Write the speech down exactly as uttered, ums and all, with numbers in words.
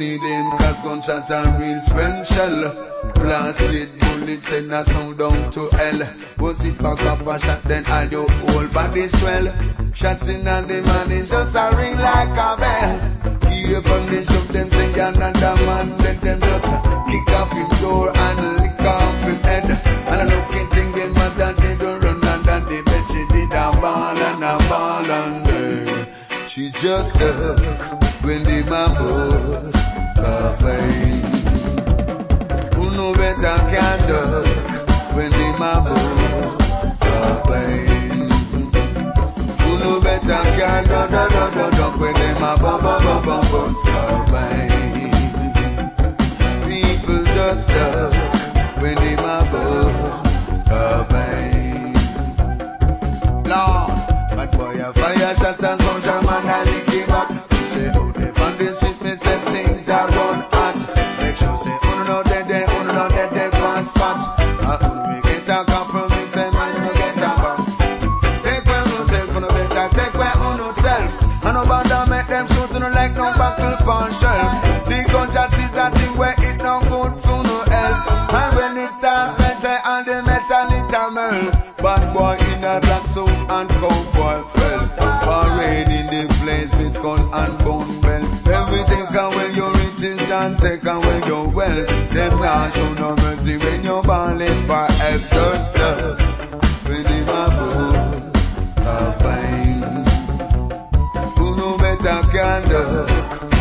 need them cause gunshot are real special. Blasted bullets send a sound down to hell. Was it fuck up a shot then all your whole body swell. Shotting on the man it just a ring like a bell. Give them they shoot them say another man. Let them just kick off him door and lick off him head. And I look at thing them mother they don't run under the bed. She did a ball and a ball and uh, she just stuck when the man was a plane. Who know better can duck when the man was a plane. Who know better can duck, duck, duck, duck, duck when the man was a plane. People just stuck when the man was a plane. Lord, my boy a fire shot and some German and he came back. You say, oh, they found this shit, me say things are run hot. Make sure say, oh, no, no, they, they, oh, no, no, they, they, one spot. Uh, oh, we get a compromise and man, you get a box. Take well yourself, no better, take well on yourself. And no bother make them shoot, no like no buckle on shelf. The gunshot is that thing where it no good for no health. And when it start better and the metal it a melt. Bad boy in a black suit and cowboy fell. Parade in the place with skull and bone bell. Everything can when you're riches and take away your wealth. Them not show no mercy when you're balling for help.